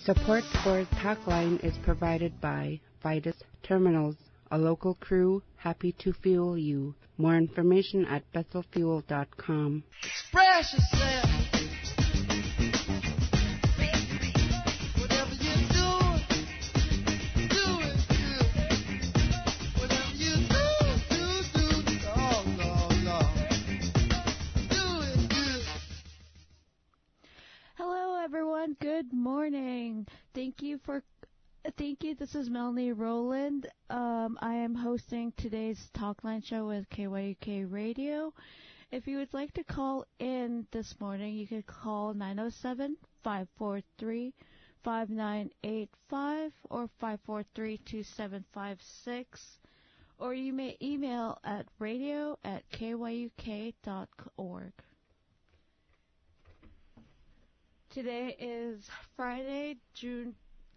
Support for Talkline is provided by Vitus Terminals, a local crew happy to fuel you. More information at bethelfuel.com. Express yourself. Good morning. Thank you. This is Melanie Rowland. I am hosting today's Talkline show with KYUK Radio. If you would like to call in this morning, you can call 907-543-5985 or 543-2756, or you may email at radio@kyuk.org. Today is Friday, June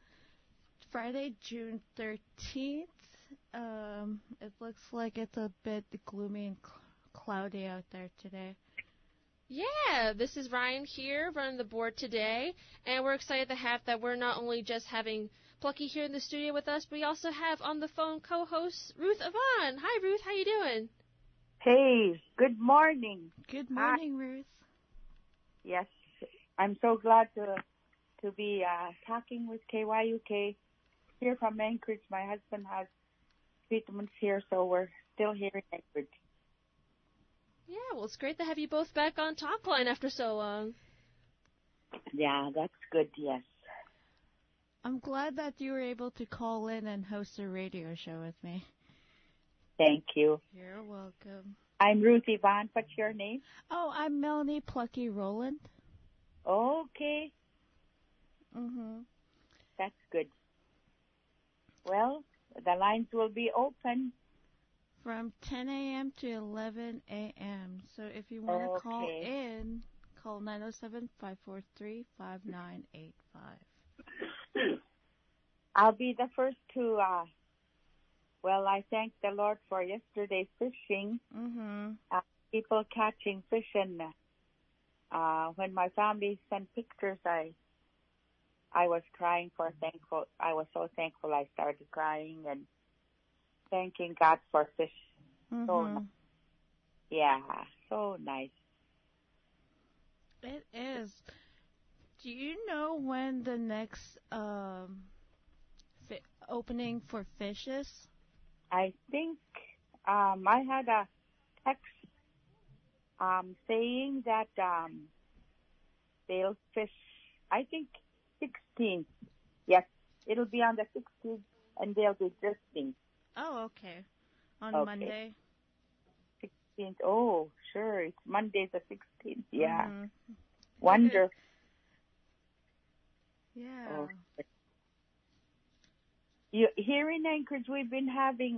13th. It looks like it's a bit gloomy and cloudy out there today. Yeah, this is Ryan here running the board today, and we're excited to have that we're not only just having Plucky here in the studio with us, but we also have on the phone co-host Ruth Yvonne. Hi, Ruth. How you doing? Hey, good morning. Good morning, Ruth. Yes. I'm so glad to be talking with KYUK here from Anchorage. My husband has treatments here, so we're still here in Anchorage. Yeah, well, it's great to have you both back on Talkline after so long. Yeah, that's good, yes. I'm glad that you were able to call in and host a radio show with me. Thank you. You're welcome. I'm Ruth Yvonne. What's your name? Oh, I'm Melanie Plucky Rowland. Okay. That's good. Well, the lines will be open from 10 a.m. to 11 a.m. So if you want to call in, call 907-543-5985. I'll be the first to, I thank the Lord for yesterday's fishing. People catching fish, and when my family sent pictures, I was crying I was so thankful I started crying and thanking God for fish. So nice. Yeah, so nice. It is. Do you know when the next opening for fish is? I think I had a text saying that they'll fish, I think, 16th. Yes, it'll be on the 16th, and they'll be drifting. Oh, okay. On Monday? 16th. Oh, sure. It's Monday the 16th. Yeah. Wonderful. Yeah. Oh. Here in Anchorage, we've been having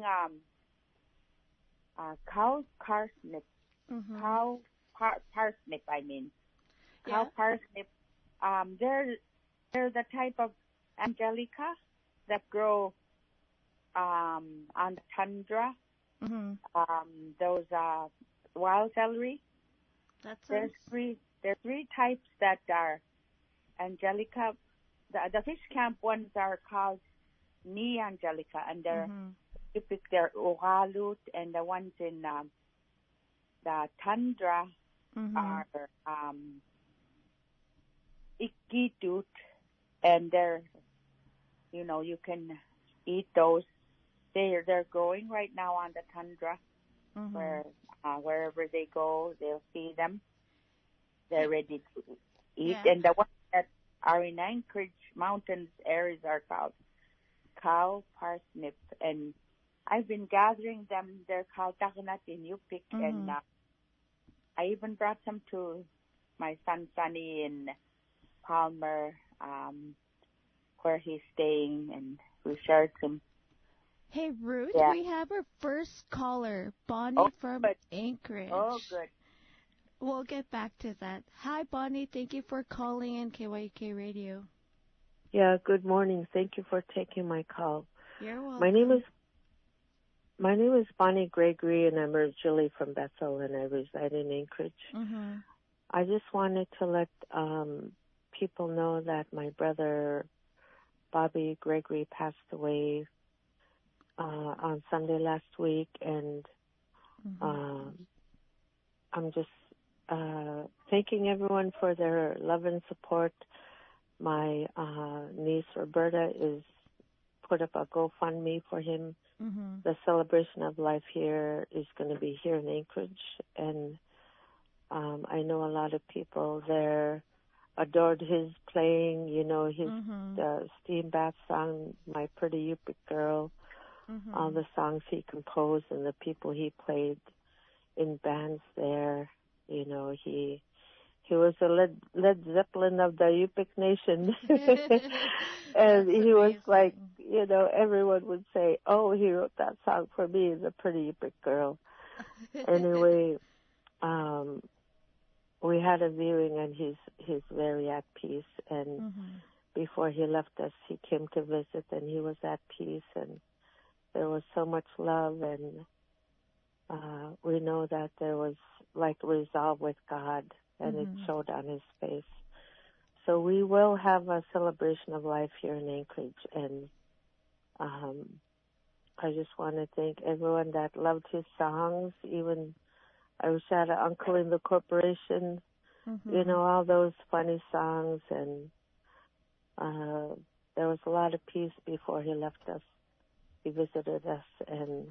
cow parsnip. Cow parsnip, I mean. Cow parsnip. They're the type of angelica that grow on the tundra. Those wild celery. There's three types that are angelica. The fish camp ones are called Ni angelica, and they're they're Oralut, and the ones in the tundra are Ikitut, and they're, you can eat those. They're growing right now on the tundra, wherever they go, they'll see them. They're ready to eat, and the ones that are in Anchorage Mountains areas are called cow parsnip, and I've been gathering them. They're called takunat in Yupik, and I even brought some to my son Sonny in Palmer, where he's staying, and we shared some. Hey, Ruth, we have our first caller, Bonnie from Anchorage. Oh, good. We'll get back to that. Hi, Bonnie. Thank you for calling in KYK Radio. Yeah, good morning. Thank you for taking my call. You're welcome. My name is Bonnie Gregory, and I'm originally from Bethel, and I reside in Anchorage. I just wanted to let people know that my brother Bobby Gregory passed away on Sunday last week, and I'm just thanking everyone for their love and support. My niece Roberta is put up a GoFundMe for him. The celebration of life here is going to be here in Anchorage, and I know a lot of people there adored his playing, his Steam Bath song, My Pretty Yupik Girl, all the songs he composed and the people he played in bands there. He was a Led Zeppelin of the Yupik Nation. And he was like, everyone would say, oh, he wrote that song for me, The Pretty Yupik Girl. Anyway, we had a viewing, and he's very at peace. And before he left us, he came to visit, and he was at peace. And there was so much love, and we know that there was like resolve with God, and it showed on his face. So we will have a celebration of life here in Anchorage, and I just want to thank everyone that loved his songs. Even I wish I had an uncle in the corporation, all those funny songs, and there was a lot of peace before he left us. He visited us, and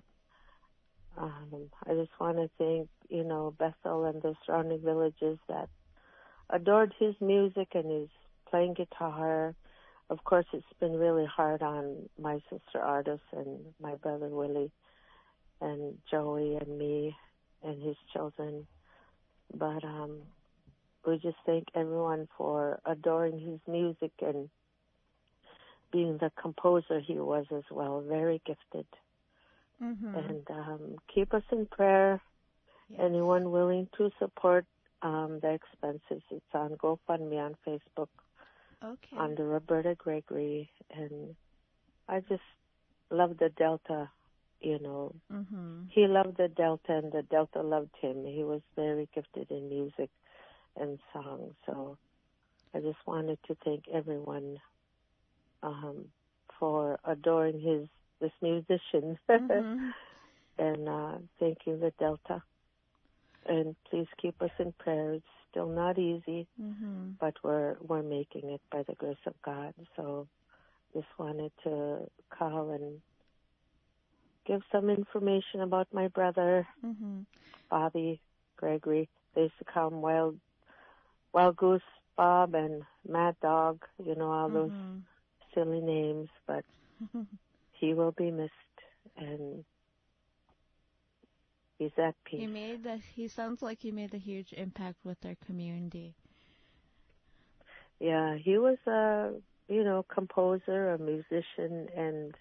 I just want to thank, Bethel and the surrounding villages that adored his music and his playing guitar. Of course, it's been really hard on my sister Artis and my brother Willie and Joey and me and his children. But we just thank everyone for adoring his music and being the composer he was as well, very gifted. And keep us in prayer. Yes. Anyone willing to support the expenses, it's on GoFundMe on Facebook under Roberta Gregory. And I just love the Delta, He loved the Delta, and the Delta loved him. He was very gifted in music and song. So I just wanted to thank everyone for adoring this musician. And thanking the Delta. And please keep us in prayer. It's still not easy, but we're making it by the grace of God. So just wanted to call and give some information about my brother, Bobby Gregory. They used to call him Wild Goose Bob and Mad Dog, all those silly names, but he will be missed, and he's at peace. He sounds like he made a huge impact with our community. Yeah, he was a, composer, a musician, and,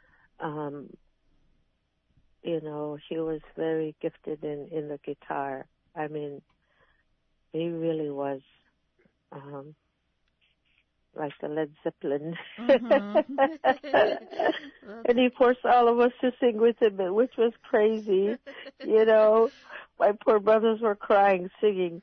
he was very gifted in the guitar. I mean, he really was, like the Led Zeppelin. And he forced all of us to sing with him, which was crazy. My poor brothers were crying, singing,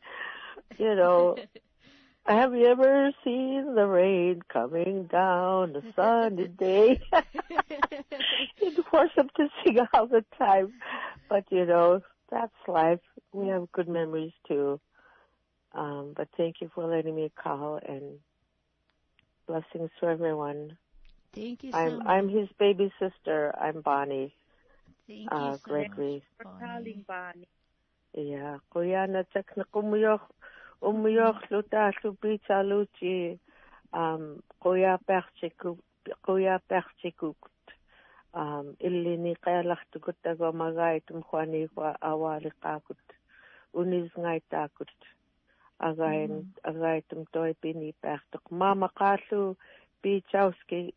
have you ever seen the rain coming down a sunny day? He'd force them to sing all the time. But, that's life. We have good memories, too. But thank you for letting me call, and blessings to everyone. Thank you so much. I'm his baby sister. I'm Bonnie. Thank you so Gregory. much, Bonnie. For calling, Bonnie. Yeah. Kuya na check na umuyok luta lupita luchi. Kuya perchikut. Illini kailak tukut tago magay tumkwani kwa awali kakut. Uniz ngay takut. Agay tumtoy pinipertok. Mama kasu Bichowski.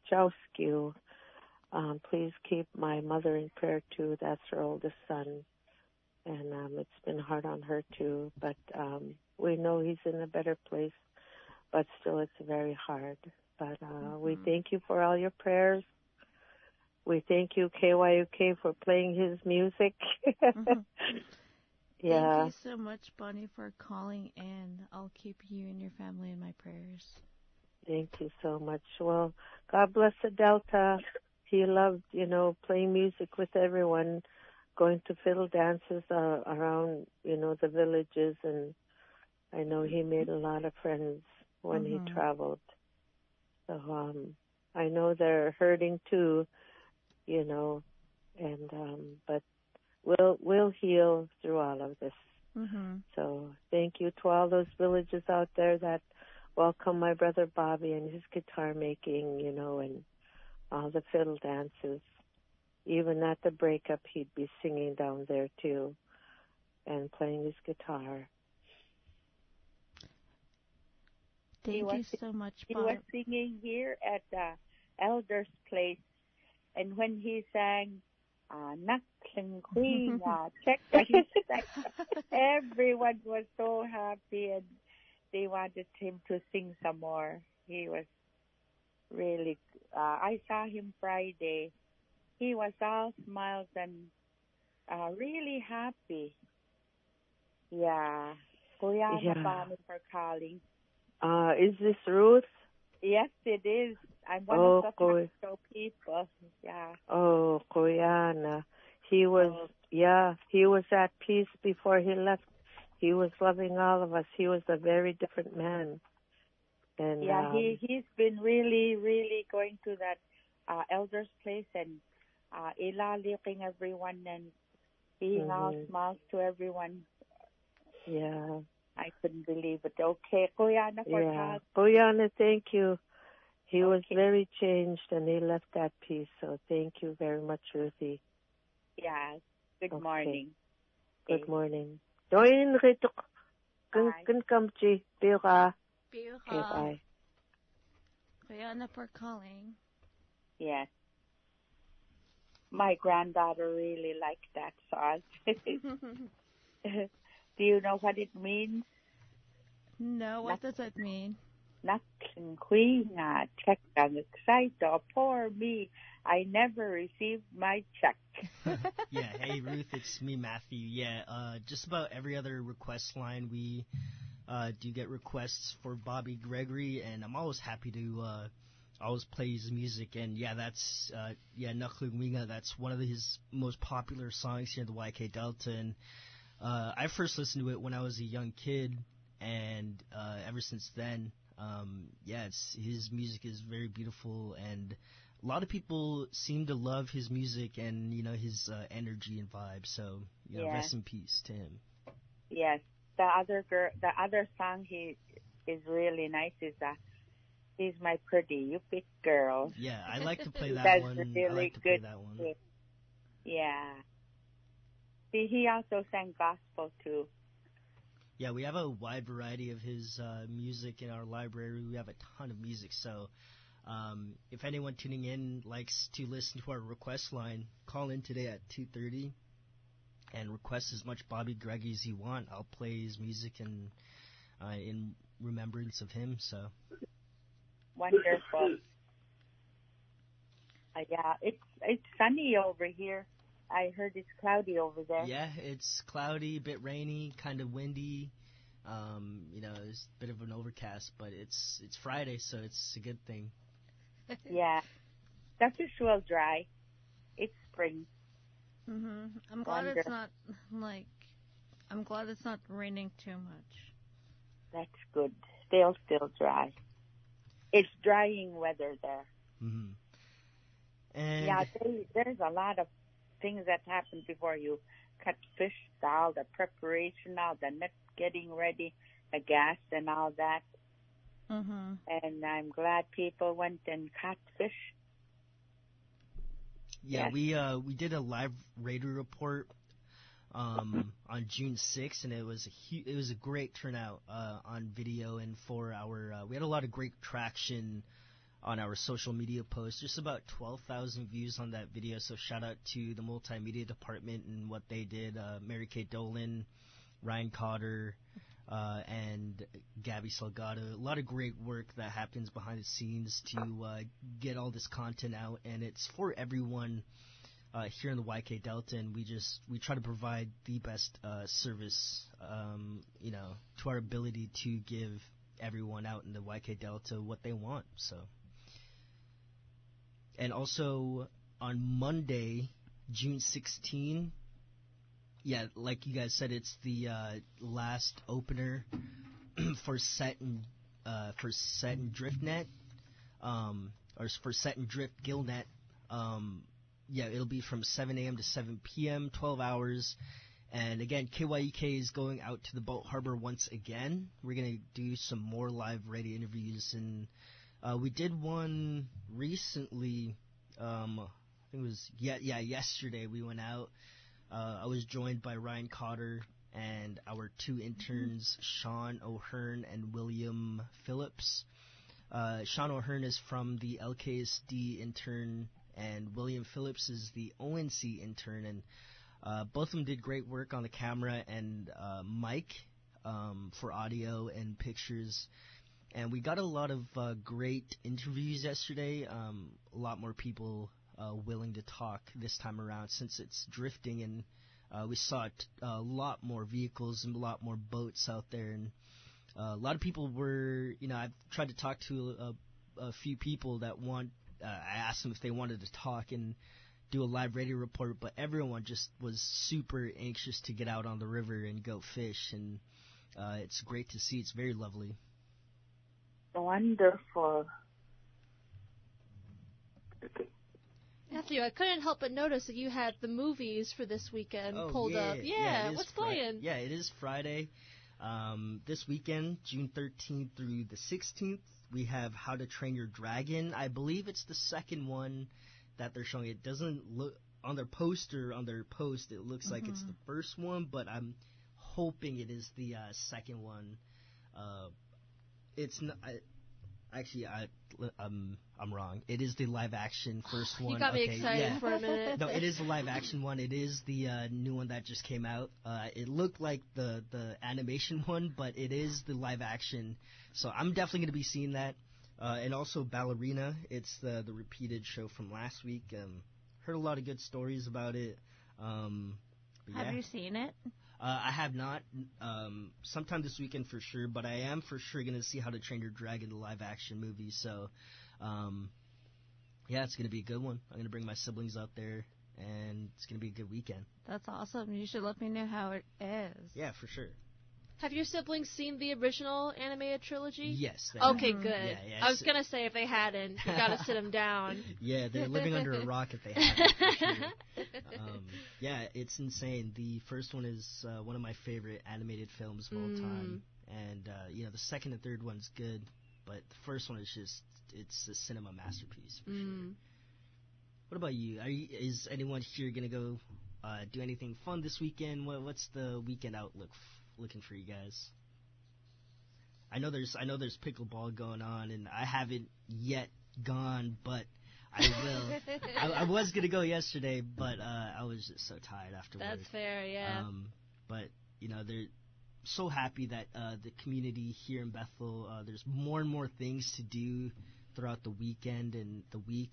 Please keep my mother in prayer too. That's her oldest son. And it's been hard on her too. But we know he's in a better place. But still it's very hard. But we thank you for all your prayers. We thank you, KYUK, for playing his music. Yeah. Thank you so much, Bonnie, for calling in. I'll keep you and your family in my prayers. Thank you so much. Well, God bless the Delta. He loved, playing music with everyone, going to fiddle dances around, the villages, and I know he made a lot of friends when he traveled. So I know they're hurting too, and but we'll heal through all of this. So thank you to all those villages out there that welcome my brother Bobby and his guitar making, and all the fiddle dances. Even at the breakup, he'd be singing down there too and playing his guitar. Thank you so much, He Barb. was singing here at the Elder's Place, and when he sang, Nakling Queen, check, everyone was so happy, and they wanted him to sing some more. He was really, I saw him Friday. He was all smiles and really happy. Yeah. Kuya, Mapani for calling. Is this Ruth? Yes, it is. I'm one of the Pasto people. Yeah. Oh, Koyana. He was at peace before he left. He was loving all of us. He was a very different man. And yeah, he's been really, really going to that elder's place and looking everyone and being all smiles to everyone. Yeah. I couldn't believe it. Okay, Koyana for yeah. Koyana, thank you. He was very changed and he left at peace. So thank you very much, Ruthie. Yeah. Good morning. Good morning. Doin rito kun kamchi pira. Pira. Okay, bye. Koyana for calling. Yes. My granddaughter really liked that song. Do you know what it means? No, what does that mean? Nakling Queen, check ang excited. Poor me. I never received my check. Yeah, hey Ruth, it's me, Matthew. Yeah, just about every other request line we do get requests for Bobby Gregory, and I'm always happy to always play his music. And yeah, that's Nakling Winga. That's one of his most popular songs here in the YK Delta. And I first listened to it when I was a young kid, and ever since then, his music is very beautiful, and a lot of people seem to love his music and his energy and vibe. So rest in peace to him. Yes, the other song he is really nice is "He's My Pretty You Pick Girl." Yeah, I like to play that one. Really I like to play that one. Yeah. See, he also sang gospel too. Yeah, we have a wide variety of his music in our library. We have a ton of music, so if anyone tuning in likes to listen to our request line, call in today at 2:30 and request as much Bobby Gregory as you want. I'll play his music and in remembrance of him. So wonderful. Yeah, it's sunny over here. I heard it's cloudy over there. Yeah, it's cloudy, a bit rainy, kind of windy. It's a bit of an overcast, but it's Friday, so it's a good thing. Yeah, the fish will dry. It's spring. I'm glad it's not I'm glad it's not raining too much. That's good. They'll still dry. It's drying weather there. And yeah, there's a lot of things that happen before you cut fish, all the preparation, all the net getting ready, the gas and all that. And I'm glad people went and caught fish. Yeah, we did a live radio report on June 6th, and it was a great turnout on video, and for our we had a lot of great traction on our social media posts. Just about 12,000 views on that video, so shout out to the multimedia department and what they did. Mary Kay Dolan, Ryan Cotter, and Gabby Salgado. A lot of great work that happens behind the scenes to get all this content out, and it's for everyone here in the YK Delta, and we try to provide the best service, to our ability to give everyone out in the YK Delta what they want. So And also on Monday, June 16, yeah, like you guys said, it's the last opener for Set and DriftNet, or for Set and Drift Gillnet. Yeah, it'll be from 7 a.m. to 7 p.m., 12 hours. And again, KYUK is going out to the Boat Harbor once again. We're going to do some more live radio interviews. And we did one recently. I think it was, yesterday we went out. I was joined by Ryan Cotter and our two interns, Sean O'Hearn and William Phillips. Sean O'Hearn is from the LKSD intern, and William Phillips is the ONC intern, and both of them did great work on the camera and mic for audio and pictures. And we got a lot of great interviews yesterday, a lot more people willing to talk this time around since it's drifting, and we saw a lot more vehicles and a lot more boats out there, and a lot of people were, I've tried to talk to a few people that I asked them if they wanted to talk and do a live radio report, but everyone just was super anxious to get out on the river and go fish, and it's great to see. It's very lovely. Wonderful. Matthew, I couldn't help but notice that you had the movies for this weekend pulled up. Yeah, what's playing? Yeah, it is Friday. This weekend, June 13th through the 16th, we have How to Train Your Dragon. I believe it's the second one that they're showing. It doesn't look on their poster, on their post, it looks like it's the first one, but I'm hoping it is the second one. It's not. I'm wrong. It is the live action first one. You got me excited for a minute. No, it is the live action one. It is the new one that just came out. It looked like the animation one, but it is the live action. So I'm definitely going to be seeing that. And also Ballerina. It's the repeated show from last week. Heard a lot of good stories about it. Have you seen it? I have not. Sometime this weekend for sure, but I am for sure going to see How to Train Your Dragon, the live action movie. So, yeah, it's going to be a good one. I'm going to bring my siblings out there, and it's going to be a good weekend. That's awesome. You should let me know how it is. Yeah, for sure. Have your siblings seen the original animated trilogy? Yes. Okay, good. Yeah, I was going to say if they hadn't, you got to sit them down. Yeah, they're living under a rock if they haven't, for sure. Yeah, it's insane. The first one is one of my favorite animated films of all time. And, the second and third one's good, but the first one is just, it's a cinema masterpiece, for sure. What about you? Is anyone here going to go do anything fun this weekend? What's the weekend outlook looking for you guys? I know there's pickleball going on, and I haven't yet gone, but I will. I was gonna go yesterday, but I was just so tired afterwards. That's fair, yeah. But they're so happy that the community here in Bethel, there's more and more things to do throughout the weekend and the week.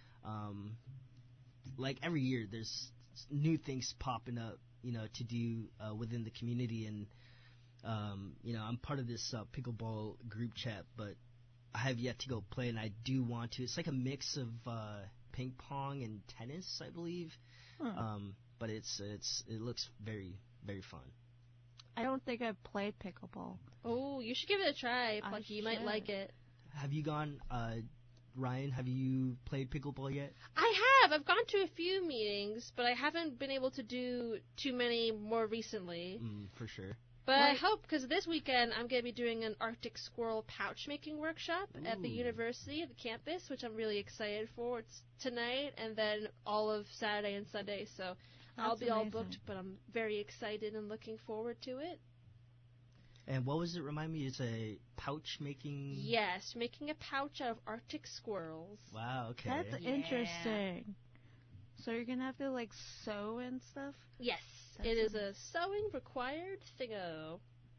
Like every year, there's new things popping up, to do within the community, and I'm part of this pickleball group chat, but I have yet to go play, and I do want to. It's like a mix of ping pong and tennis, I believe. But it looks very, very fun. I don't think I've played pickleball. Oh, you should give it a try, Plucky. You might like it. Have you gone, Ryan, have you played pickleball yet? I have. I've gone to a few meetings, but I haven't been able to do too many more recently. For sure. But I hope, because this weekend I'm going to be doing an Arctic squirrel pouch making workshop at the university, at the campus, which I'm really excited for. It's tonight and then all of Saturday and Sunday, so I'll be all booked, but I'm very excited and looking forward to it. And what was it? Remind me, it's a pouch making... Yes, making a pouch out of Arctic squirrels. Wow, okay. That's interesting. So you're going to have to, sew and stuff? Yes, it is a sewing required thingo.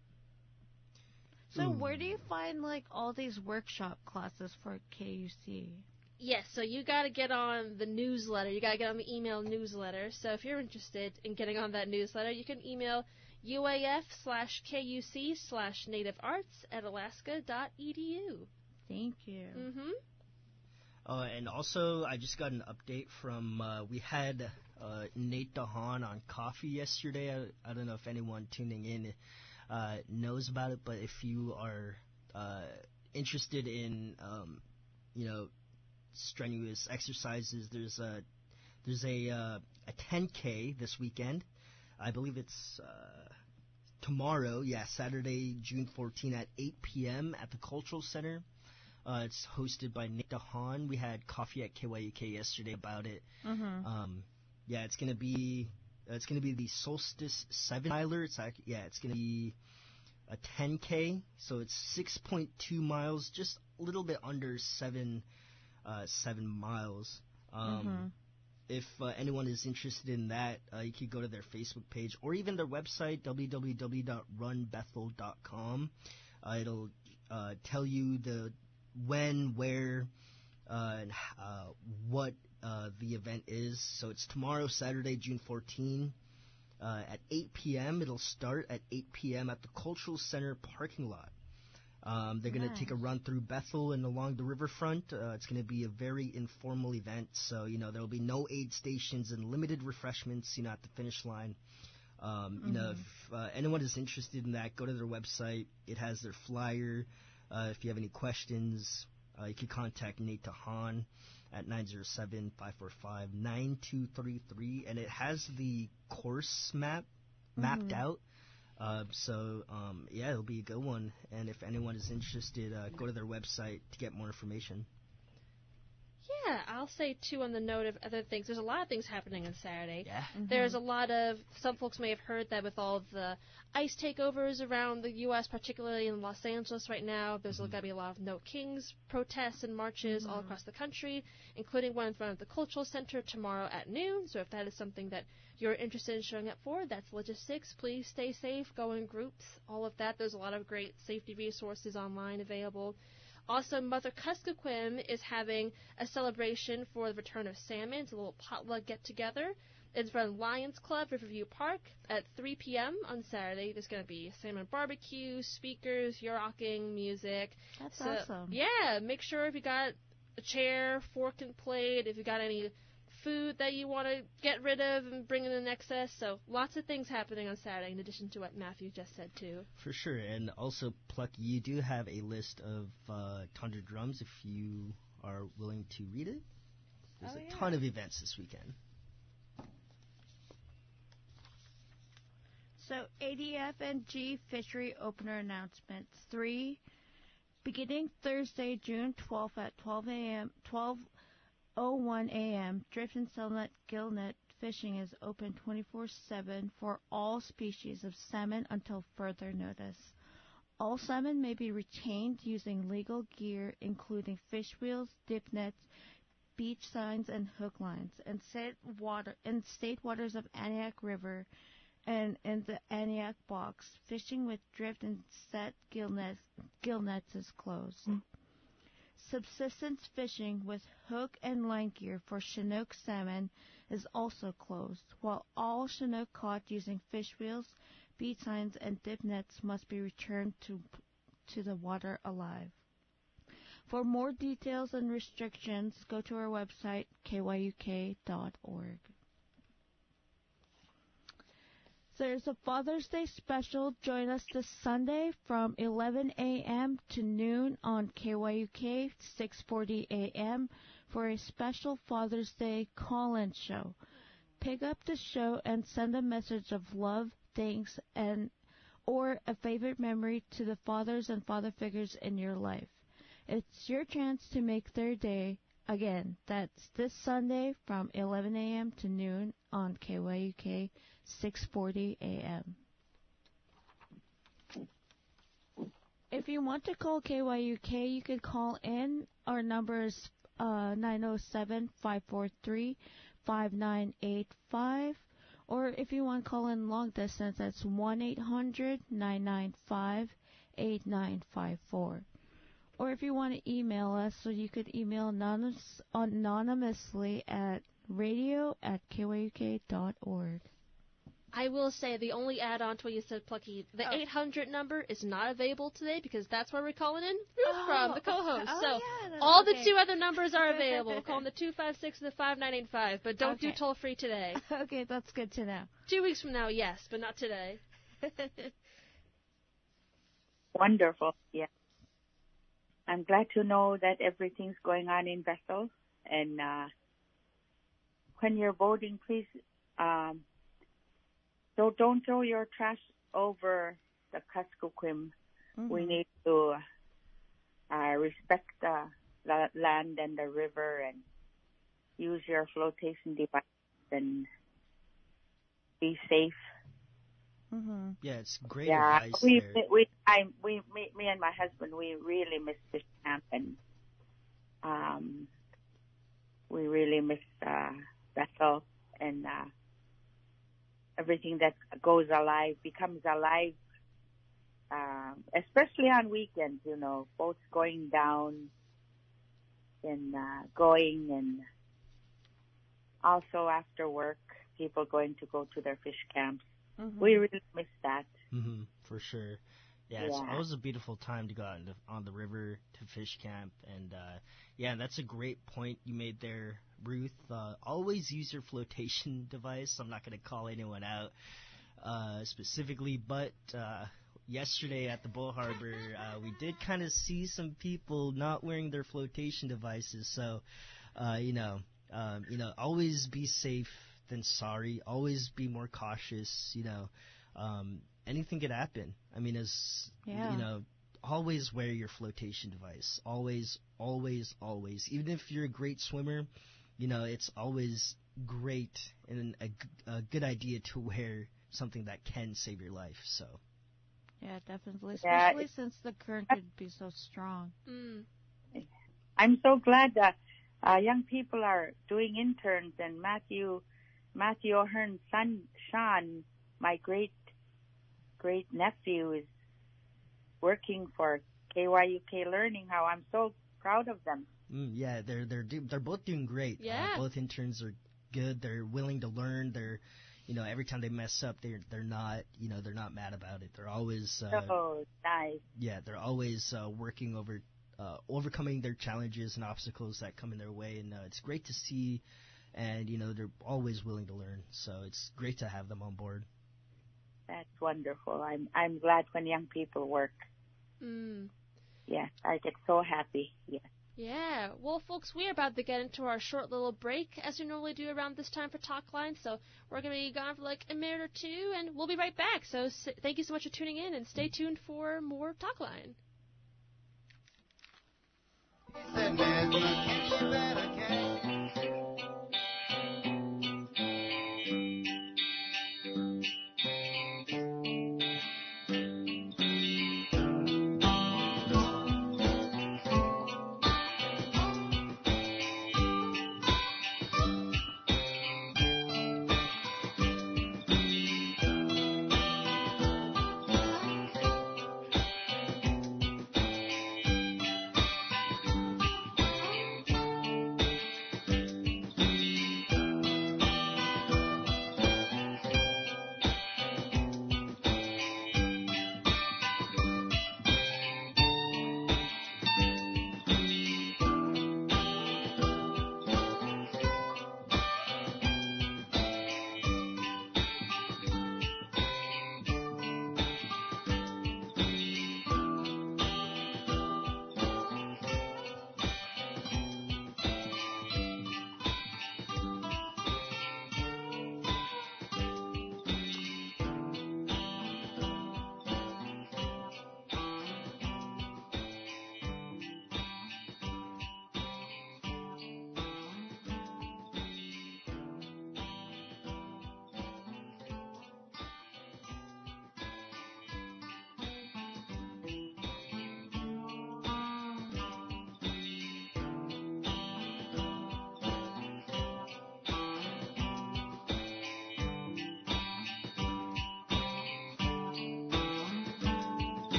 So where do you find, all these workshop classes for KUC? Yes, so you got to get on the newsletter. You got to get on the email newsletter. So if you're interested in getting on that newsletter, you can email uaf/kuc/nativearts@alaska.edu. Thank you. And also, I just got an update from, we had Nate DeHaan on Coffee yesterday. I don't know if anyone tuning in knows about it, but if you are interested in, strenuous exercises, there's a 10K this weekend. I believe it's tomorrow, Saturday, June 14 at 8 p.m. at the Cultural Center. It's hosted by Nick DeHaan. We had coffee at KYUK yesterday about it. Mm-hmm. It's gonna be the Solstice 7 miler. It's gonna be a 10K, so it's 6.2 miles, just a little bit under 7 miles. If anyone is interested in that, you could go to their Facebook page or even their website, www.runbethel.com. It'll tell you the when, where, and what the event is. So it's tomorrow, Saturday, June 14, at 8 p.m. It'll start at 8 p.m. at the Cultural Center parking lot. They're going to take a run through Bethel and along the riverfront. It's going to be a very informal event, so, there will be no aid stations and limited refreshments, at the finish line. If anyone is interested in that, go to their website. It has their flyer. If you have any questions, you can contact Nate DeHaan at 907-545-9233, and it has the course mapped out. It'll be a good one. And if anyone is interested, go to their website to get more information. Yeah, I'll say, too, on the note of other things, there's a lot of things happening on Saturday. Yeah. There's a lot of, some folks may have heard that with all the ICE takeovers around the U.S., particularly in Los Angeles right now, there's going to be a lot of No Kings protests and marches all across the country, including one in front of the Cultural Center tomorrow at noon. So if that is something that you're interested in showing up for, that's logistics. Please stay safe, go in groups, all of that. There's a lot of great safety resources online available. Also, Mother Kuskokwim is having a celebration for the return of salmon. It's a little potluck get-together. It's from Lions Club, Riverview Park, at 3 p.m. on Saturday. There's going to be salmon barbecue, speakers, rocking, music. That's awesome. Yeah, make sure if you got a chair, fork and plate, if you got any food that you want to get rid of and bring in an excess. So lots of things happening on Saturday in addition to what Matthew just said too. For sure. And also, Plucky, you do have a list of Tundra Drums if you are willing to read it. There's a ton of events this weekend. So ADF&G Fishery Opener Announcements 3. Beginning Thursday, June 12th at 12:01 a.m., drift and cellnet gillnet fishing is open 24/7 for all species of salmon until further notice. All salmon may be retained using legal gear including fish wheels, dip nets, beach signs, and hook lines in state waters of Aniak River and in the Aniak Box. Fishing with drift and set gillnets is closed. Subsistence fishing with hook and line gear for Chinook salmon is also closed, while all Chinook caught using fish wheels, bead signs, and dip nets must be returned to the water alive. For more details and restrictions, go to our website, kyuk.org. There's a Father's Day special. Join us this Sunday from 11 a.m. to noon on KYUK 640 a.m. for a special Father's Day call-in show. Pick up the show and send a message of love, thanks, or a favorite memory to the fathers and father figures in your life. It's your chance to make their day. Again, that's this Sunday from 11 a.m. to noon on KYUK 640 a.m. If you want to call KYUK, you can call in. Our number is 907-543-5985. Or if you want to call in long distance, that's 1-800-995-8954. Or if you want to email us, so you could email anonymously at radio@kyuk.org. I will say the only add-on to what you said, Plucky, the 800 number is not available today because that's where we're calling in Ruth from, the co-host. So all the 2 other numbers are available. Call them the 256 and the 5985, but don't do toll-free today. Okay, that's good to know. 2 weeks from now, yes, but not today. Wonderful. Yeah. I'm glad to know that everything's going on in Bethel. And when you're voting, please don't throw your trash over the Kuskokwim. Mm-hmm. We need to respect the land and the river and use your flotation device and be safe. Mm-hmm. Yeah, it's great advice there. Me and my husband, we really miss fish camp, and we really miss Bethel, and everything that goes alive becomes alive, especially on weekends. You know, boats going down and going, and also after work, people going to go to their fish camps. Mm-hmm. We really miss that. Mm-hmm, for sure. Yeah, it's always a beautiful time to go out on the river to fish camp. And, that's a great point you made there, Ruth. Always use your flotation device. I'm not going to call anyone out specifically, but yesterday at the Bull Harbor, we did kind of see some people not wearing their flotation devices. So, always be safe than sorry. Always be more cautious. Anything could happen. I mean, always wear your flotation device. Always, always, always. Even if you're a great swimmer, it's always great and a good idea to wear something that can save your life. So. Yeah, definitely. Especially since the current could be so strong. Mm. I'm so glad that young people are doing interns, and Matthew O'Hearn's son, Sean, my great nephew, is working for KYUK Learning. How I'm so proud of them. Yeah, they're both doing great. Yeah. Both interns are good. They're willing to learn. They're, every time they mess up, they're not mad about it. They're always nice. Yeah, they're always working over overcoming their challenges and obstacles that come in their way, and it's great to see. And they're always willing to learn. So it's great to have them on board. That's wonderful. I'm glad when young people work. Mm. Yes, I get so happy. Yes. Yeah. Well, folks, we're about to get into our short little break, as we normally do around this time for Talkline. So we're going to be gone for like a minute or two, and we'll be right back. So thank you so much for tuning in, and stay tuned for more Talkline.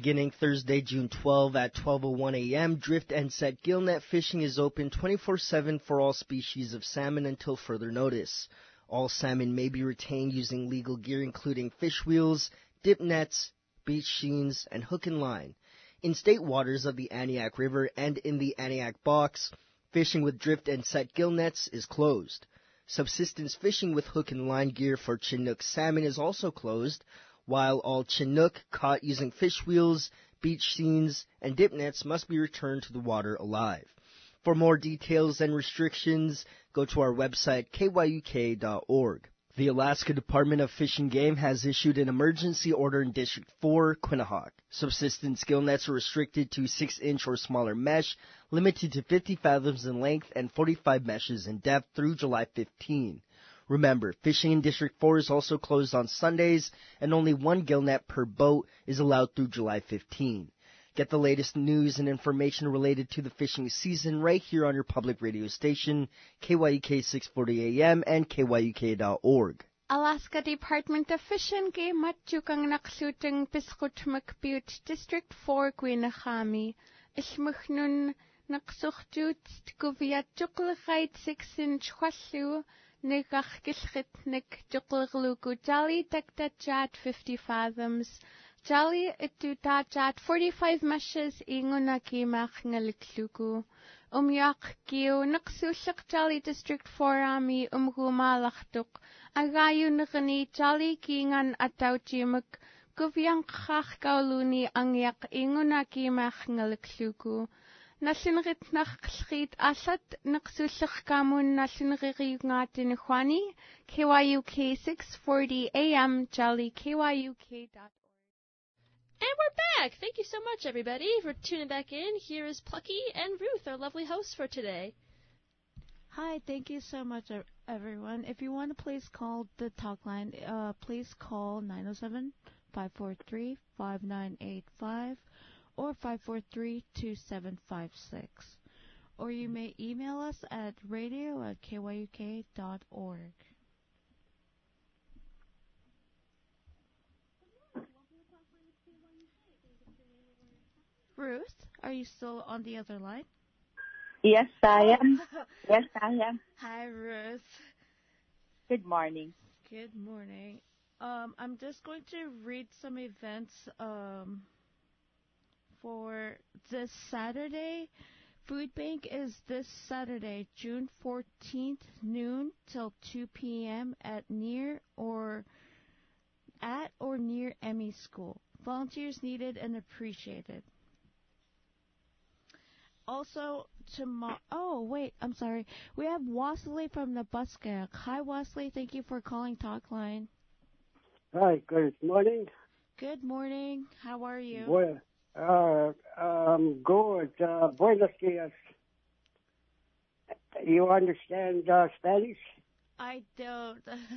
Beginning Thursday, June 12 at 12:01 a.m., drift and set gillnet fishing is open 24/7 for all species of salmon until further notice. All salmon may be retained using legal gear including fish wheels, dip nets, beach sheens, and hook and line. In state waters of the Aniak River and in the Aniak Box, fishing with drift and set gill nets is closed. Subsistence fishing with hook and line gear for Chinook salmon is also closed, while all Chinook caught using fish wheels, beach scenes, and dip nets must be returned to the water alive. For more details and restrictions, go to our website, kyuk.org. The Alaska Department of Fish and Game has issued an emergency order in District 4, Quinnahock. Subsistence gill nets are restricted to 6-inch or smaller mesh, limited to 50 fathoms in length and 45 meshes in depth through July 15. Remember, fishing in District 4 is also closed on Sundays, and only one gill net per boat is allowed through July 15. Get the latest news and information related to the fishing season right here on your public radio station, KYUK 640 AM and KYUK.org. Alaska Department of Fish and Game matjukang naksutang Piskutmak Butte, District 4, Guinachami. Ismuchnun naksuchtut guviat juklachait 6-inch chwasu. Negach gilchitnik juklaglugu jolly dekdajat 50 fathoms. Jolly itudajat 45 meshes ingunakimach ngaliklugu. Umyak giu naksushak Jolly District 4 Ami gumalachtuk. Agayu nagani Jolly kingan ataujimuk. Guvyang chach gauluni angyak ingunakimach ngaliklugu. Nasinrit nakschit asat naksushak kamun nasinriri ngatin Juani. KYUK 640 AM Jolly KYUK.org. And we're back! Thank you so much, everybody, for tuning back in. Here is Plucky and Ruth, our lovely hosts for today. Hi, thank you so much, everyone. If you want to please call the talk line, please call 907-543-5985 or 543-2756. Or you may email us at radio@kyuk.org. Ruth, are you still on the other line? Yes, I am. Yes, I am. Hi, Ruth. Good morning. Good morning. I'm just going to read some events for this Saturday. Food Bank is this Saturday, June 14th, noon till 2 p.m. at or near Emmy School. Volunteers needed and appreciated. Also, tomorrow... Oh, wait, I'm sorry. We have Wasley from the Buskak. Hi, Wasley. Thank you for calling Talkline. Hi, good morning. Good morning. How are you? Good. Buenos dias. You understand Spanish? I don't.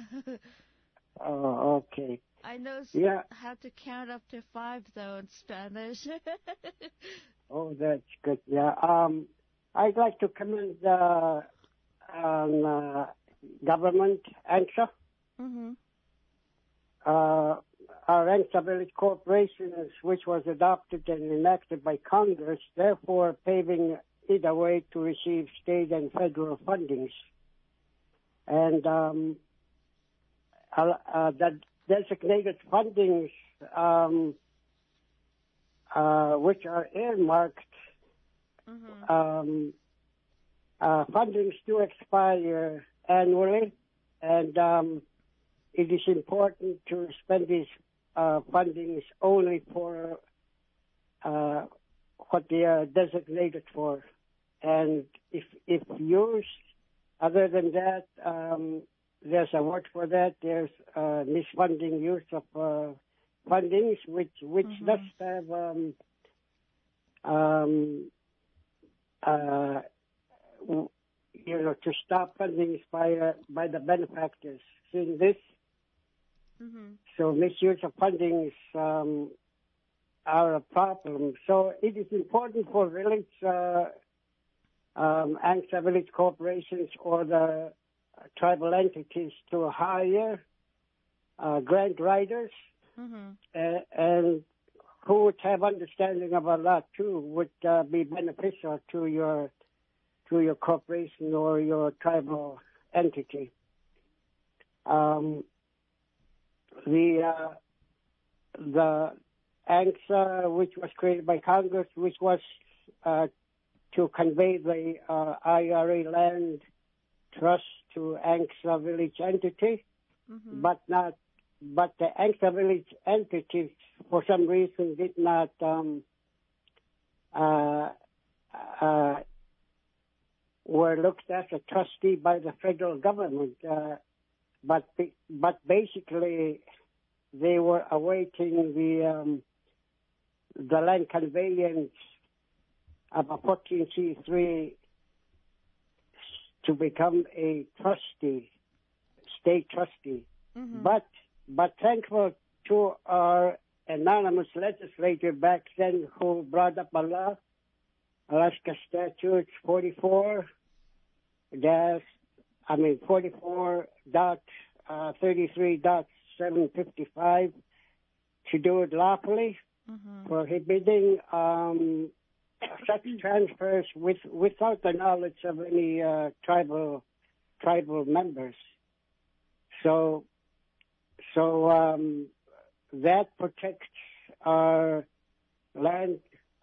Oh, okay. I know how to count up to 5, though, in Spanish. Oh, that's good. Yeah. I'd like to commend government ANCSA. Mm-hmm. Our ANCSA Village Corporation, which was adopted and enacted by Congress, therefore paving either way to receive state and federal fundings. And the designated fundings which are earmarked, fundings do expire annually, and it is important to spend these fundings only for what they are designated for. And if used, other than that, there's a word for that. There's misfunding use of fundings, which does have to stop fundings by the benefactors. Seeing this, so misuse of fundings are a problem. So it is important for village ANCSA village corporations or the tribal entities to hire grant writers and who would have understanding of Allah too would be beneficial to your corporation or your tribal entity. The ANCSA, which was created by Congress, which was to convey the IRA land trust to ANCSA village entity, but the ANCSA village entity, for some reason, did not were looked as a trustee by the federal government. But basically, they were awaiting the land conveyance of a 14C3 to become a trustee, state trustee. But thankful to our anonymous legislator back then who brought up a law, Alaska Statutes 44.33.755 to do it lawfully, prohibiting such transfers without the knowledge of any tribal members. So that protects our land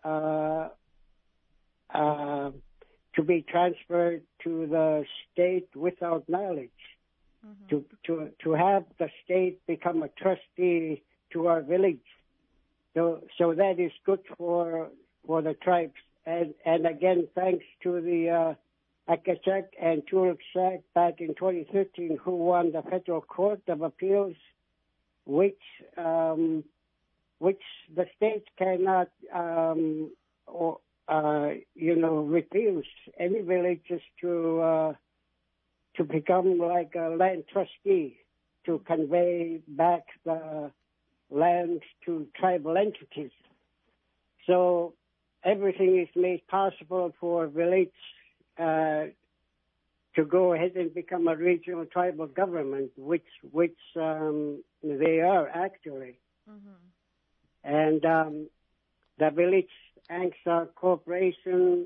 to be transferred to the state without knowledge. To have the state become a trustee to our village. So that is good for the tribes. And again, thanks to the Akachak and Chuluksak back in 2013 who won the Federal Court of Appeals, which the state cannot refuse any villages to become like a land trustee, to convey back the lands to tribal entities. So everything is made possible for village to go ahead and become a regional tribal government, which they are actually. And the village ANCSA Corporation,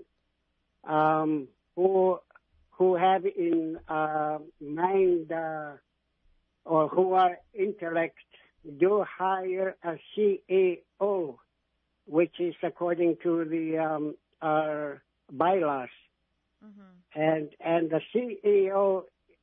who have in mind or who are intellect, do hire a CEO, which is according to the our bylaws. And the CEO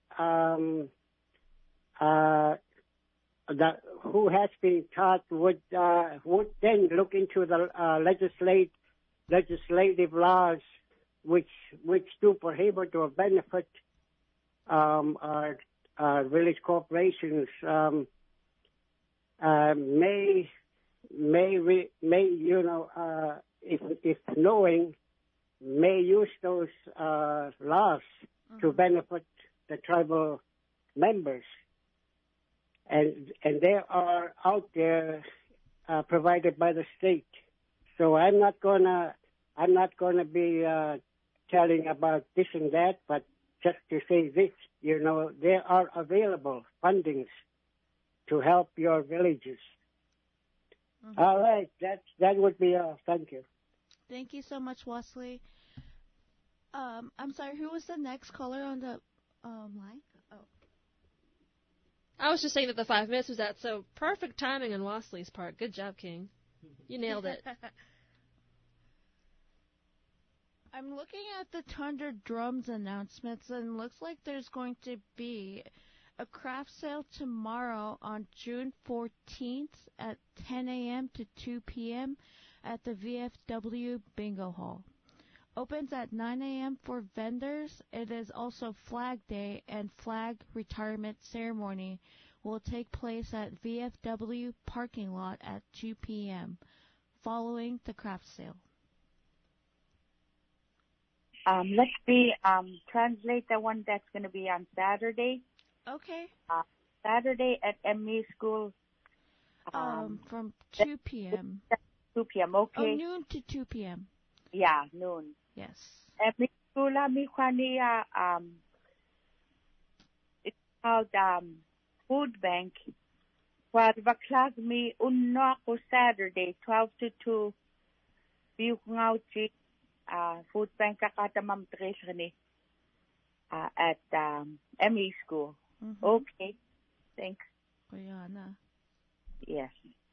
who has been taught would then look into the legislative laws which do prohibit or benefit our village corporations. If knowing, may use those laws to benefit the tribal members, and they are out there provided by the state. So I'm not gonna be telling about this and that, but just to say this, there are available fundings to help your villages. All right, that would be all. Thank you. Thank you so much, Wesley. I'm sorry, who was the next caller on the line? Oh. I was just saying that the 5 minutes was that, so perfect timing on Wesley's part. Good job, King. You nailed it. I'm looking at the Thunder Drums announcements, and it looks like there's going to be a craft sale tomorrow on June 14th at 10 a.m. to 2 p.m. at the VFW Bingo Hall. Opens at 9 a.m. for vendors. It is also Flag Day, and flag retirement ceremony will take place at VFW parking lot at 2 p.m. following the craft sale. Let me translate the one that's going to be on Saturday. Okay. Saturday at ME School. From 2 p.m. 2 p.m. Okay. Oh, noon to 2 p.m. Yeah, noon. Yes. ME School, it's called food bank, 12 o'clock me unno ako Saturday, 12 to 2. Biyuk ngauchi, food bank kakatamam ni at ME school. Mm-hmm. Okay, thanks. Kaya na. Yes.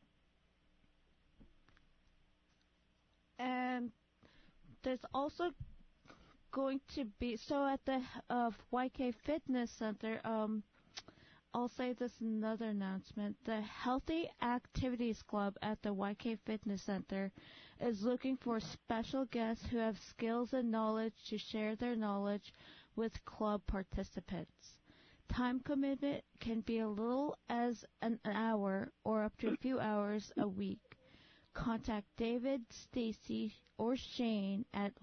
And there's also going to be, so at the YK Fitness Center, I'll say this another announcement. The Healthy Activities Club at the YK Fitness Center is looking for special guests who have skills and knowledge to share their knowledge with club participants. Time commitment can be a little as an hour or up to a few hours a week. Contact David, Stacy, or Shane at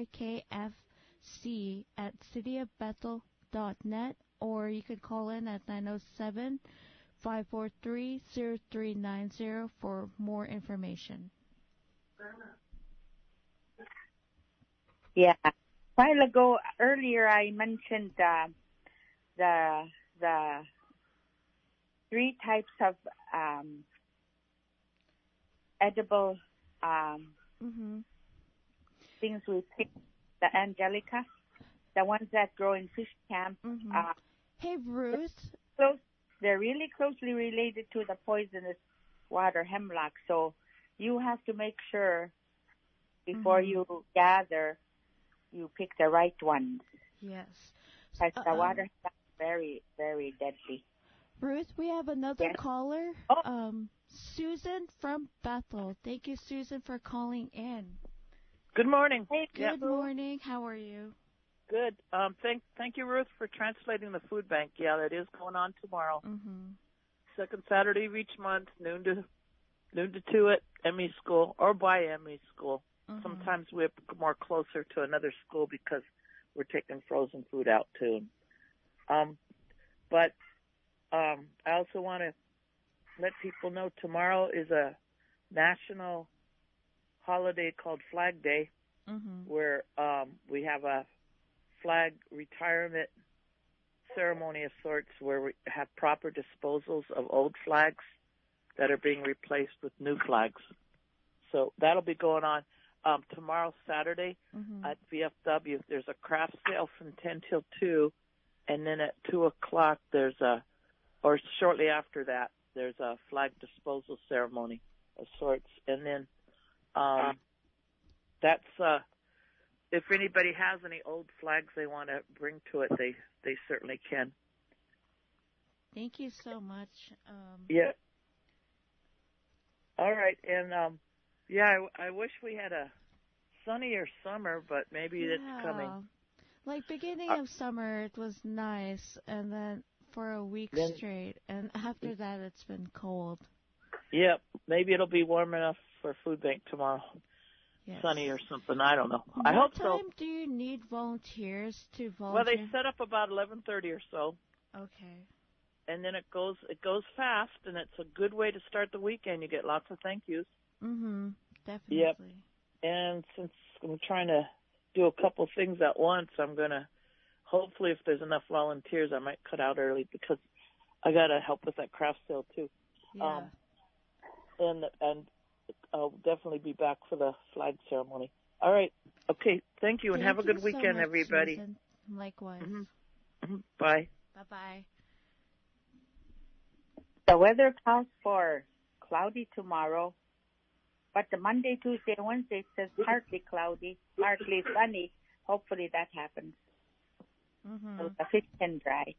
ykfc@cityofbethel.net, or you can call in at 907-543-0390 for more information. Yeah. A while ago, earlier I mentioned the 3 types of edible things we pick. The angelica, the ones that grow in fish camp. Hey, Ruth. They're really closely related to the poisonous water hemlock, so you have to make sure before you gather, you pick the right ones. Yes. Because the water hemlock is very, very deadly. Ruth, we have another caller. Susan from Bethel. Thank you, Susan, for calling in. Good morning. Hey, good morning. How are you? Good. Thank you, Ruth, for translating the food bank. Yeah, that is going on tomorrow. Second Saturday of each month, noon to 2 at ME School or by ME School. Sometimes we're more closer to another school because we're taking frozen food out too. But I also want to let people know tomorrow is a national holiday called Flag Day, where we have a flag retirement ceremony of sorts where we have proper disposals of old flags that are being replaced with new flags. So that'll be going on tomorrow, Saturday, at VFW. There's a craft sale from 10 till 2, and then at 2 o'clock or shortly after that, there's a flag disposal ceremony of sorts. And then that's if anybody has any old flags they want to bring to it, they certainly can. Thank you so much. Yeah. All right, and I wish we had a sunnier summer, but maybe it's coming. Like beginning of summer, it was nice, and then for a week straight, and after that, it's been cold. Yeah, maybe it'll be warm enough for food bank tomorrow. Yes. Sunny or something. I don't know. I hope so. What time do you need volunteers to volunteer? Well, they set up about 11:30 or so. Okay. And then it goes fast, and it's a good way to start the weekend. You get lots of thank yous. Definitely. Yep. And since I'm trying to do a couple things at once, I'm gonna hopefully, if there's enough volunteers, I might cut out early because I gotta help with that craft sale too. Yeah. And I'll definitely be back for the flag ceremony. All right. Okay. Thank you, and have a good weekend, so much, everybody. Susan. Likewise. Bye. Bye-bye. The weather calls for cloudy tomorrow, but the Monday, Tuesday, Wednesday it says partly cloudy, partly sunny. Hopefully that happens. So the fish can dry.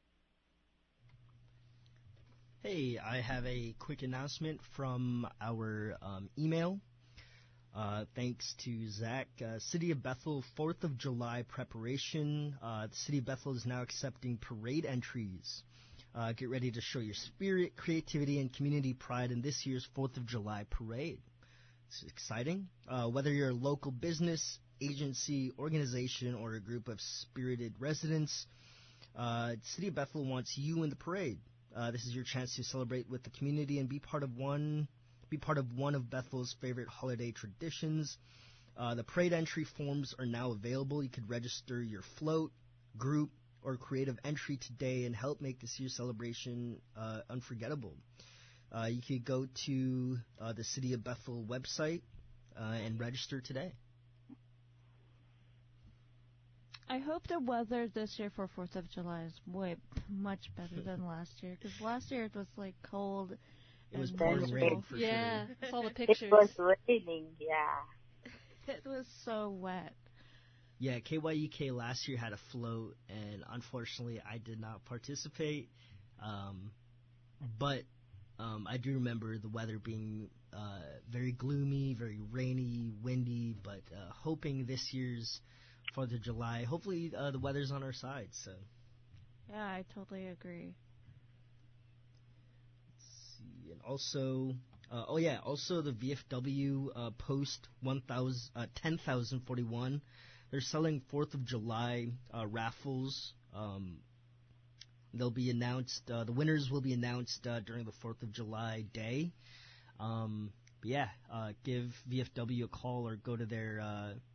Hey, I have a quick announcement from our email. Thanks to Zach. City of Bethel 4th of July preparation. The City of Bethel is now accepting parade entries. Get ready to show your spirit, creativity, and community pride in this year's 4th of July parade. It's exciting. Whether you're a local business, agency, organization, or a group of spirited residents, City of Bethel wants you in the parade. This is your chance to celebrate with the community and be part of one of Bethel's favorite holiday traditions. The parade entry forms are now available. You could register your float, group, or creative entry today and help make this year's celebration unforgettable. you could go to the City of Bethel website and register today. I hope the weather this year for 4th of July is much better than last year. Because last year it was like cold. It was pouring rain for yeah, sure. I saw the pictures. It was raining, yeah. It was so wet. Yeah, KYUK last year had a float, and unfortunately I did not participate. But I do remember the weather being very gloomy, very rainy, windy, but hoping this year's 4th of July, hopefully the weather's on our side. So. Yeah, I totally agree. Let's see, and also, also the VFW Post 10,041. They're selling 4th of July raffles. They'll be announced. The winners will be announced during the 4th of July day. Give VFW a call or go to their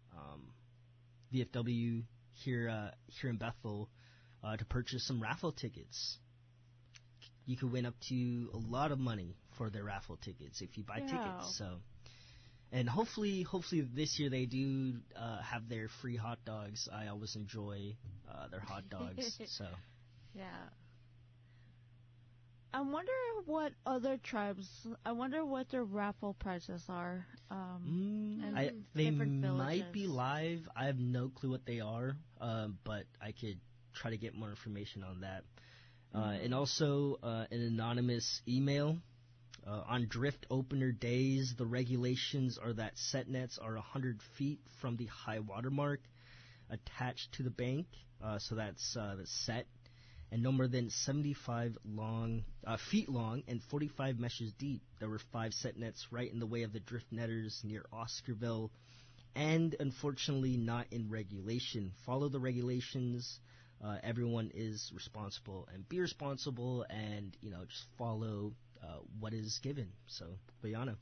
VFW here in Bethel to purchase some raffle tickets. You could win up to a lot of money for their raffle tickets if you buy tickets. So, and hopefully this year they do have their free hot dogs. I always enjoy their hot dogs. So. Yeah. I wonder what other tribes. I wonder what their raffle prices are. They might be live. I have no clue what they are, but I could try to get more information on that. And also an anonymous email. On drift opener days, the regulations are that set nets are 100 feet from the high water mark attached to the bank. So that's the set. And no more than 75 feet long and 45 meshes deep. There were 5 set nets right in the way of the drift netters near Oscarville, and unfortunately not in regulation. Follow the regulations. Everyone is responsible, and be responsible, and just follow what is given. So, Bayana.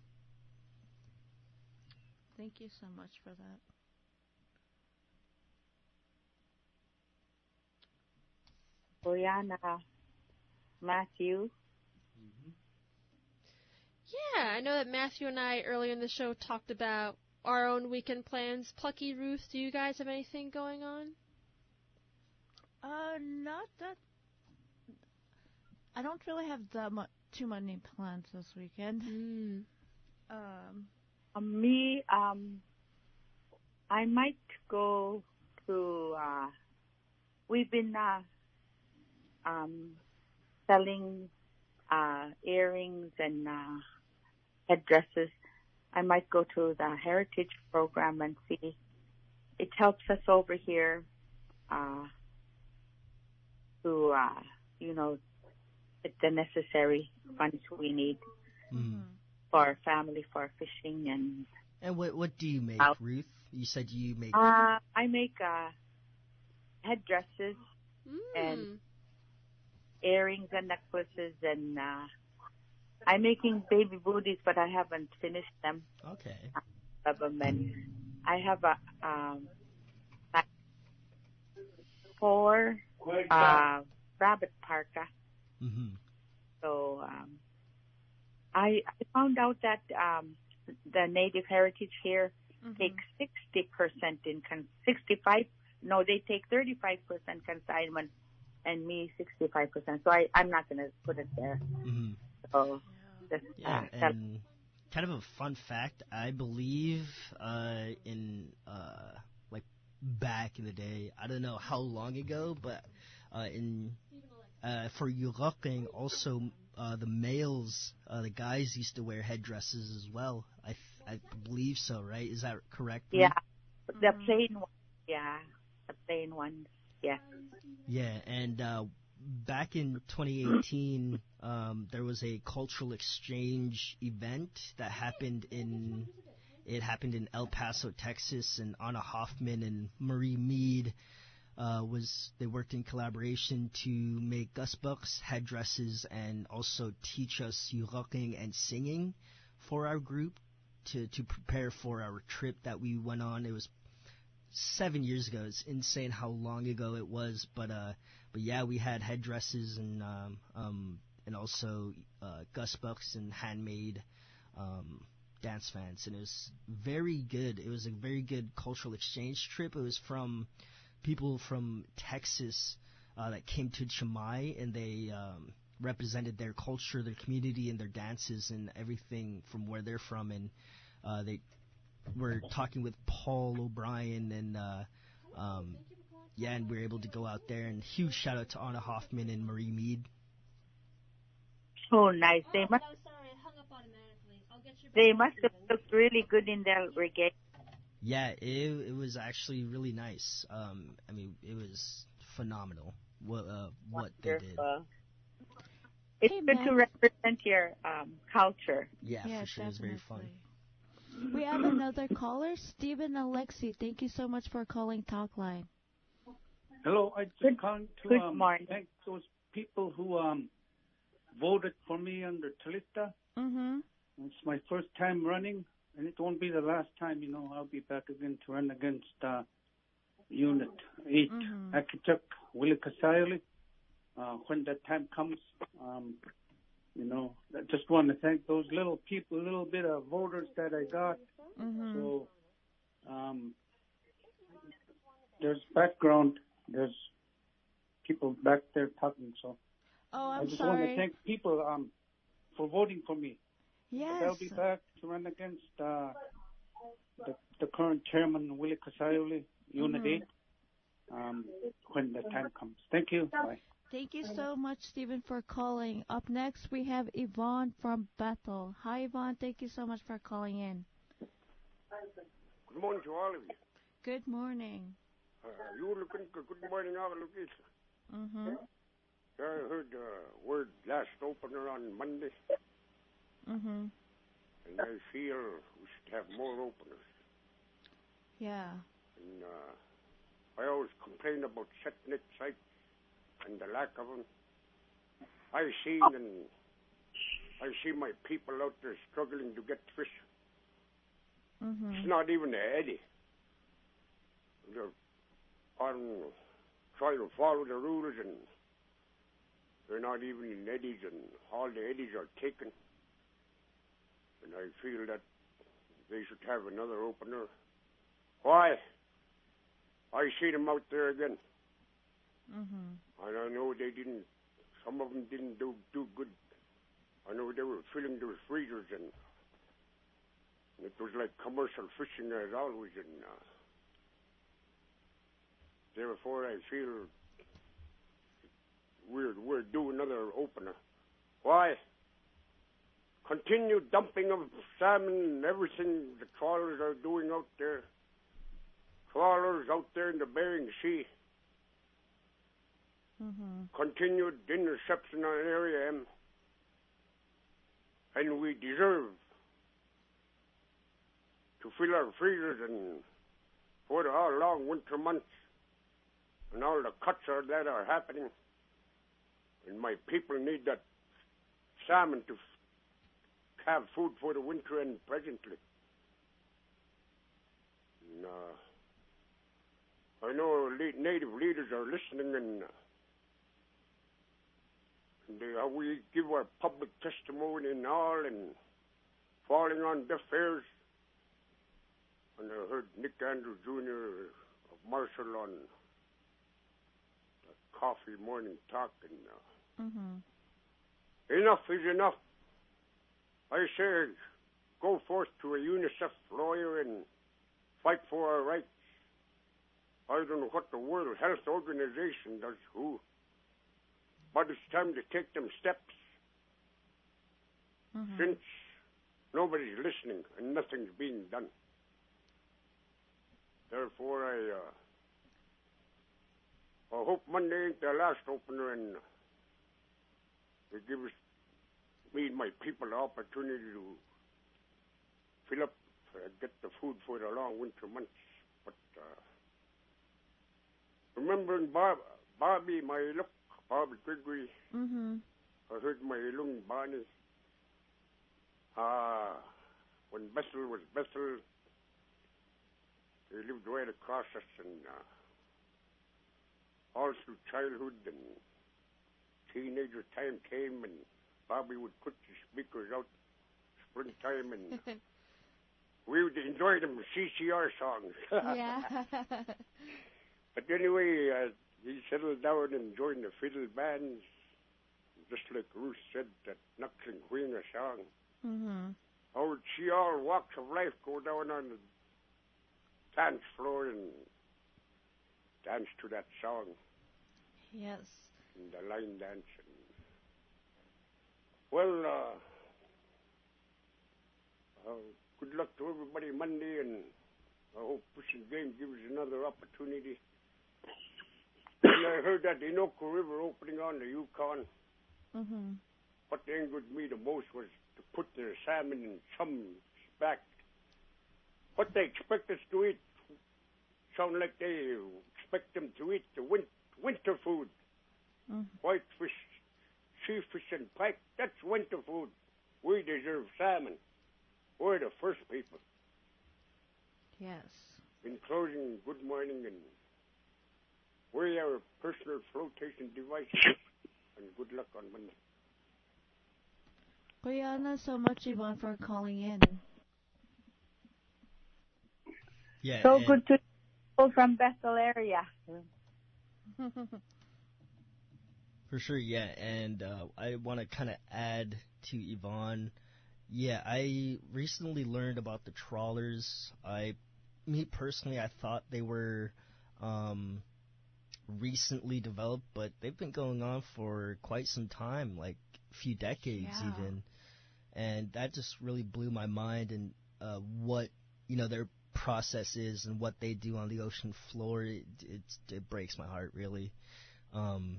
Thank you so much for that. Brianna, Matthew. Yeah, I know that Matthew and I earlier in the show talked about our own weekend plans. Plucky Ruth, do you guys have anything going on? Not that. I don't really have too many plans this weekend. Me, I might go to. We've been selling earrings and headdresses. I might go to the Heritage program and see. It helps us over here to, get the necessary funds we need for our family, for fishing and. And what do you make, Ruth? You said you make. I make headdresses and earrings and necklaces, and I'm making baby booties, but I haven't finished them. Okay. And I have like 4 rabbit parka. So I found out that the Native Heritage here takes 60% in 65. No, they take 35% consignment, and me 65%. So I'm not going to put it there. So and kind of a fun fact, I believe in like back in the day, I don't know how long ago, but for Yurokeng also the males, the guys used to wear headdresses as well. I believe so, right? Is that correct? Yeah, the plain one. Yeah, the plain ones. Yeah. Yeah, and back in 2018, there was a cultural exchange event that happened in El Paso, Texas, and Anna Hoffman and Marie Mead they worked in collaboration to make Gusbucks headdresses and also teach us Yurokeng and singing for our group to prepare for our trip that we went on. It was 7 years ago. It's insane how long ago it was, but yeah, we had headdresses and and also Gus Buxton Handmade dance fans, and it was very good. It was a very good cultural exchange trip. It was from people from Texas that came to Chimay, and they represented their culture, their community, and their dances and everything from where they're from. And they were talking with Paul O'Brien, and and we were able to go out there. And huge shout out to Anna Hoffman and Marie Mead. Oh, nice. They must have looked really good in their reggae. Yeah, it was actually really nice. I mean, it was phenomenal what they did. It's good to represent your culture. Yeah, for sure. It was very fun. We have another caller, Stephen Alexi. Thank you so much for calling Talkline. Hello, I just calling to thank those people who voted for me under Talita. Mm-hmm. It's my first time running, and it won't be the last time. I'll be back again to run against Unit 8, Akituk, Willie Kasayali. When that time comes, I just want to thank those little people, little bit of voters that I got. So there's background, there's people back there talking. So I just want to thank people for voting for me. Yes. I'll be back to run against the current chairman, Willie Kasayoli, Unit 8, when the time comes. Thank you. Bye. Thank you so much, Stephen, for calling. Up next, we have Yvonne from Bethel. Hi, Yvonne. Thank you so much for calling in. Good morning to all of you. Good morning. You were looking good morning, all of you. Mm-hmm. I heard the word last opener on Monday. Mm-hmm. And I feel we should have more openers. Yeah. And I always complain about set-net sites and the lack of them. I see my people out there struggling to get fish. Mm-hmm. It's not even an eddy. They're trying to follow the rules, and they're not even in eddies, and all the eddies are taken. And I feel that they should have another opener. Why? I see them out there again. Mm-hmm. And I know some of them didn't do good. I know they were filling those freezers, and it was like commercial fishing as always. And therefore I feel we're due another opener. Why? Continued dumping of salmon and everything the trawlers are doing out there. Trawlers out there in the Bering Sea. Continued interception on Area M. And we deserve to fill our freezers and for the all long winter months and all the cuts that are happening. And my people need that salmon to have food for the winter and presently. And, I know native leaders are listening, and we give our public testimony and all, and falling on deaf ears. And I heard Nick Andrews Jr. of Marshall on the Coffee Morning Talk, and enough is enough. I say, go forth to a UNICEF lawyer and fight for our rights. I don't know what the World Health Organization does, but it's time to take them steps. Since nobody's listening and nothing's being done. Therefore, I hope Monday ain't the last opener, and they give me and my people the opportunity to fill up, get the food for the long winter months. But remembering Bobby Gregory, I heard my Ilung Bani. When Bethel was Bethel, they lived right across us, and all through childhood and teenager time came, and Bobby would put the speakers out springtime, and we would enjoy them CCR songs. Yeah. But anyway, he settled down and joined the fiddle bands, just like Ruth said, that Knuckling Queen song. Mm-hmm. How would see all walks of life go down on the dance floor and dance to that song? Yes. And the line dance. Well, good luck to everybody Monday, and I hope Pushing Game gives another opportunity. And I heard that the Innoko River opening on the Yukon. Mm-hmm. What angered me the most was to put their salmon and chums back. What they expect us to eat sound like they expect them to eat the winter food. Whitefish, seafish, and pike, that's winter food. We deserve salmon. We're the first people. Yes. In closing, good morning, and we are personal flotation devices, and good luck on Monday. Brianna, so much, Yvonne, for calling in. Yeah. So good to people from Bethel area. For sure, yeah. And I want to kind of add to Yvonne. Yeah, I recently learned about the trawlers. Me personally, I thought they were recently developed, but they've been going on for quite some time, like a few decades even. And that just really blew my mind, and what their process is and what they do on the ocean floor. It breaks my heart, really. I'm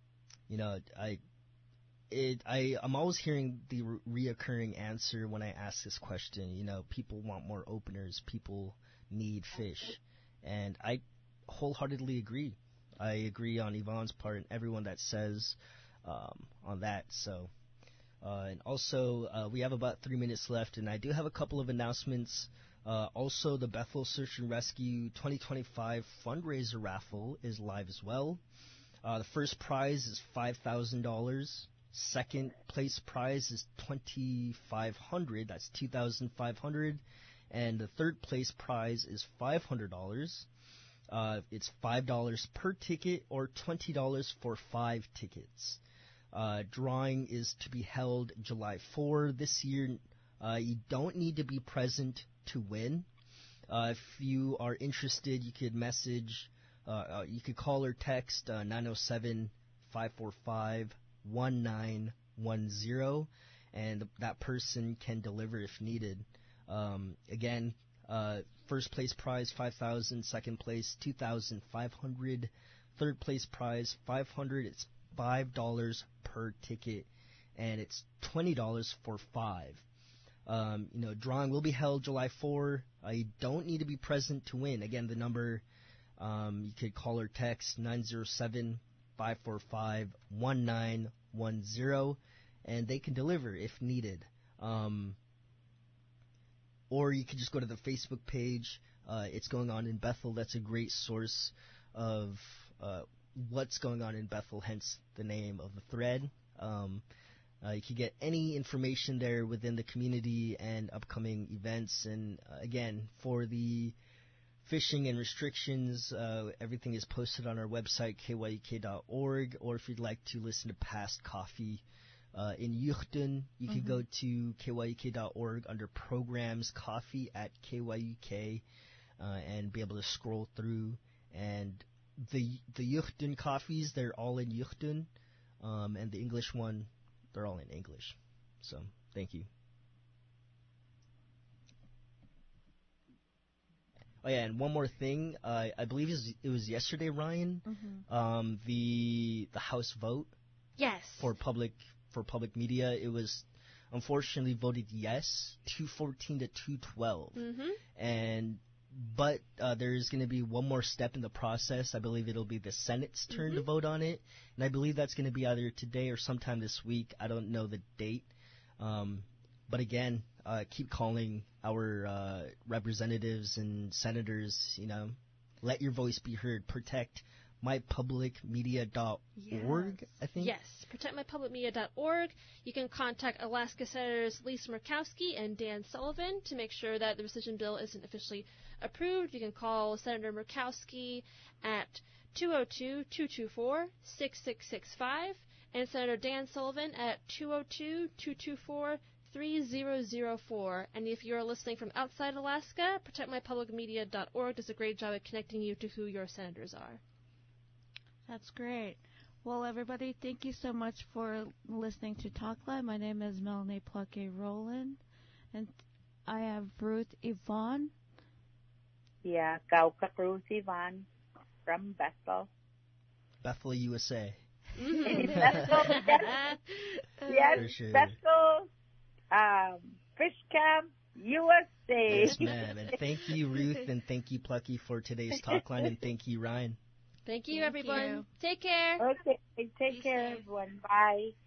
always hearing the reoccurring answer when I ask this question. People want more openers. People need fish, and I wholeheartedly agree. I agree on Yvonne's part and everyone that says on that. So, and also we have about 3 minutes left, and I do have a couple of announcements. Also, the Bethel Search and Rescue 2025 fundraiser raffle is live as well. The first prize is $5,000. Second place prize is $2,500. That's $2,500. And the third place prize is $500. It's $5 per ticket or $20 for 5 tickets. Drawing is to be held July 4 this year. You don't need to be present to win. If you are interested, you could message, you could call or text 907-545-1910, and that person can deliver if needed. Again, first place prize $5,000, second place $2,500, third place prize $500. It's $5 per ticket, and it's $20 for 5. Drawing will be held July 4. You don't need to be present to win. Again, the number, you could call or text 907-545-1910, and they can deliver if needed. Or you could just go to the Facebook page. It's going on in Bethel. That's a great source of what's going on in Bethel, hence the name of the thread. You can get any information there within the community and upcoming events. And again, for the fishing and restrictions, everything is posted on our website, kyuk.org. Or if you'd like to listen to past coffee in Yuchten, you can go to kyuk.org under programs, coffee at KYUK, and be able to scroll through. And the Yuchten coffees, they're all in Yuchten, and the English one, they're all in English. So, thank you. Oh yeah, and one more thing. I believe it was yesterday, Ryan. The House vote. Yes. For public media, it was unfortunately voted yes, 214 to 212. But there's going to be one more step in the process. I believe it'll be the Senate's turn to vote on it. And I believe that's going to be either today or sometime this week. I don't know the date. But again, keep calling our representatives and senators, let your voice be heard. Protect protectmypublicmedia.org, I think. Yes, protectmypublicmedia.org. You can contact Alaska Senators Lisa Murkowski and Dan Sullivan to make sure that the rescission bill isn't officially approved. You can call Senator Murkowski at 202-224-6665 and Senator Dan Sullivan at 202-224-3004. And if you're listening from outside Alaska, protectmypublicmedia.org does a great job at connecting you to who your senators are. That's great. Well, everybody, thank you so much for listening to Talkline. My name is Melanie Pluckey Rowland, and I have Ruth Yvonne. Yeah, Kauka Ruth Yvonne from Bethel. Bethel, USA. Bethel, yes, sure. Bethel, Fish Camp, USA. Yes, ma'am. And thank you, Ruth, and thank you, Plucky, for today's Talkline, and thank you, Ryan. Thank you, everyone. Take care. Okay, take care, everyone. Bye.